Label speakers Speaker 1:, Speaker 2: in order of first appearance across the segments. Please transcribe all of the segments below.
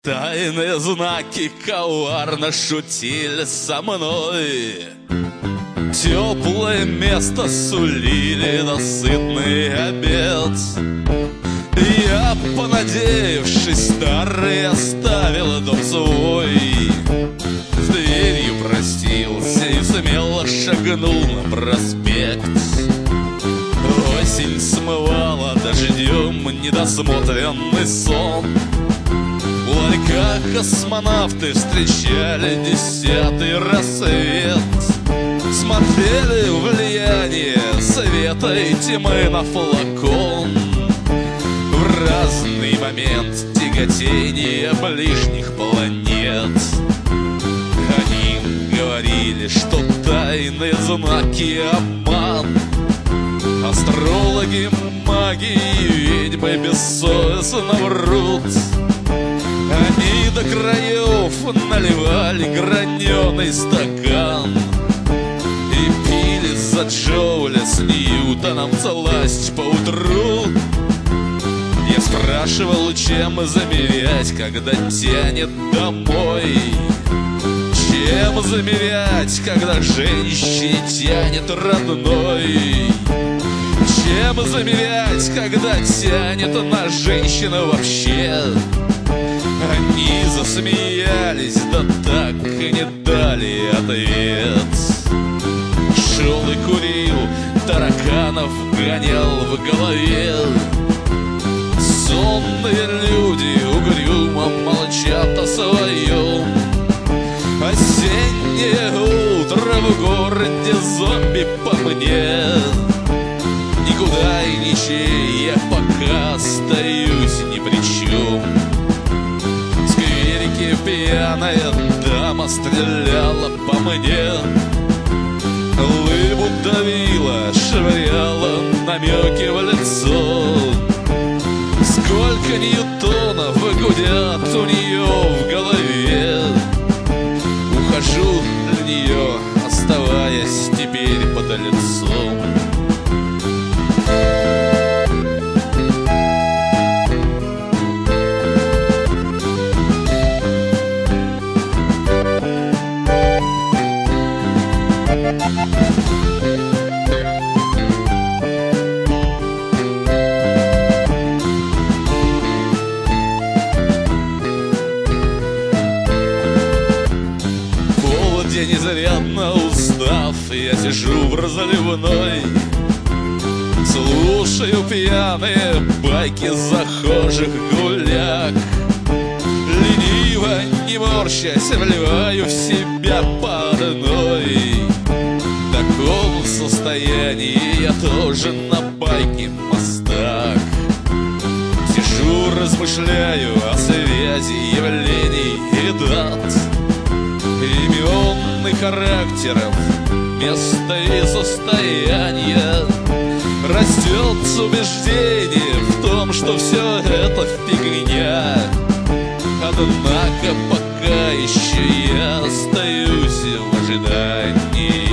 Speaker 1: Тайные знаки коварно шутили со мной. Теплое место сулили насытный обед. Я, понадеявшись, старый оставил дом свой. С дверью простился и смело шагнул на проспект. Осень смывала дождем недосмотренный сон. В ларьках космонавты встречали 10-й рассвет. Смотрели влияние света и тьмы на флакон. В разный момент тяготения ближних планет. Они говорили, что тайные знаки обман. Астрологи, маги и ведьмы бессовестно врут. Они до краев наливали граненый стакан и пили за Джоуля с Ньютоном сласть поутру. Я спрашивал, чем замерять, когда тянет домой. Чем замерять, когда женщине тянет родной? Чем замерять, когда тянет на женщину вообще? Они засмеялись, да так и не дали ответ. Шел и курил, тараканов гонял в голове. Сонные люди угрюмо молчат о своем. Осеннее утро в городе зомби по мне. Никуда и ничей, я пока остаюсь ни при чем. В скверике пьяная дама стреляла по мне. Лыбу давила, швыряла намеки в лицо. Сколько ньютонов гудят у нее в голове. Ухожу для нее, оставаясь теперь под лицом. Изрядно устав, я сижу в разливной. Слушаю пьяные байки захожих гуляк. Лениво, не морщась, вливаю в себя по одной. В таком состоянии я тоже на байке мастак. Сижу, размышляю о связи явлений и дат, имен и характеров, места и состояния. Растет убеждение в том, что все это фигня. Однако пока еще я остаюсь в ожидании.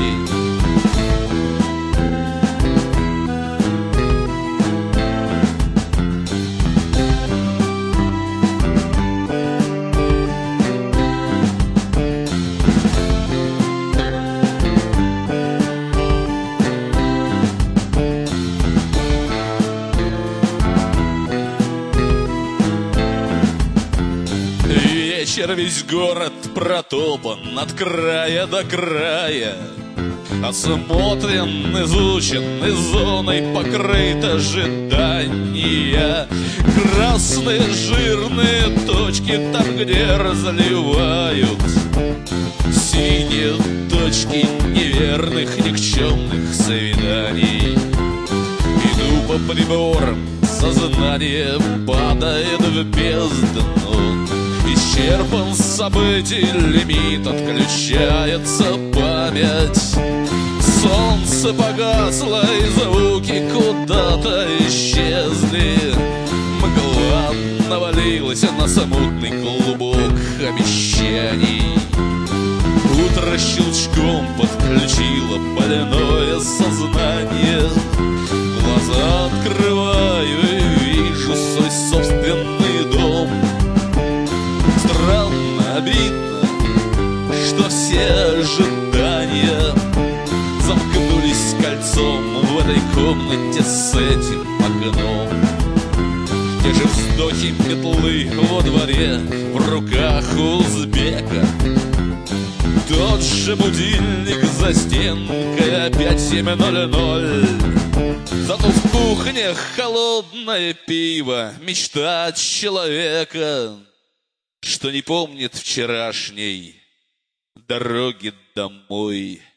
Speaker 1: Вечер, весь город протопан от края до края. Осмотрен, изучен, и зоной покрыт ожидания. Красные жирные точки там, где разливают. Синие точки неверных, никчемных свиданий. Иду по приборам, сознание падает в бездну. Исчерпан событий лимит, отключается память. Солнце погасло, и звуки куда-то исчезли. Мгла навалилась на смутный клубок обещаний. Утро щелчком подключило больное сознание. Глаза открываю и вижу свой собственный дом. сплелись кольцом в этой комнате с этим окном. Те же вздохи метлы во дворе в руках у узбека, тот же будильник за стенкой, опять 7:00. Зато в кухне холодное пиво, мечта человека, что не помнит вчерашней дороги домой.